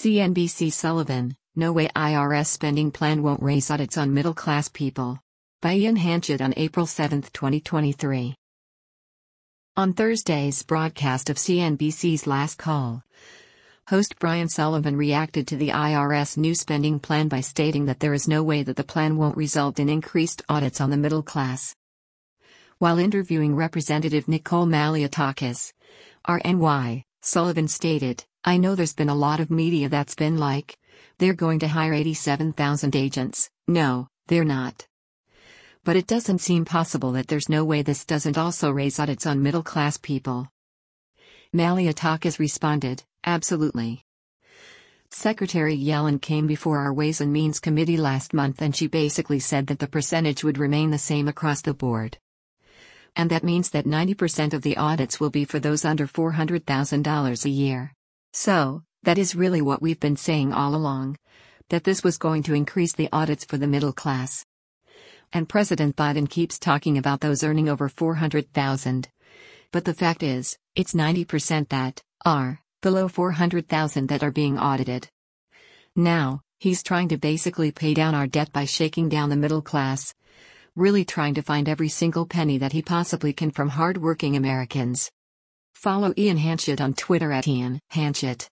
CNBC Sullivan, no way IRS spending plan won't raise audits on middle-class people. By Ian Hanchett on April 7, 2023. On Thursday's broadcast of CNBC's Last Call, host Brian Sullivan reacted to the IRS new spending plan by stating that there is no way that the plan won't result in increased audits on the middle class. While interviewing Representative Nicole Malliotakis, RNY, Sullivan stated, "I know there's been a lot of media that's been like, they're going to hire 87,000 agents. No, they're not. But it doesn't seem possible that there's no way this doesn't also raise audits on middle-class people." Malliotakis responded, "Absolutely. Secretary Yellen came before our Ways and Means Committee last month and she basically said that the percentage would remain the same across the board. And that means that 90% of the audits will be for those under $400,000 a year. So, that is really what we've been saying all along, that this was going to increase the audits for the middle class. And President Biden keeps talking about those earning over $400,000. But the fact is, it's 90% that are below $400,000 that are being audited. Now, he's trying to basically pay down our debt by shaking down the middle class, really trying to find every single penny that he possibly can from hard-working Americans." Follow Ian Hanchett on Twitter @IanHanchett.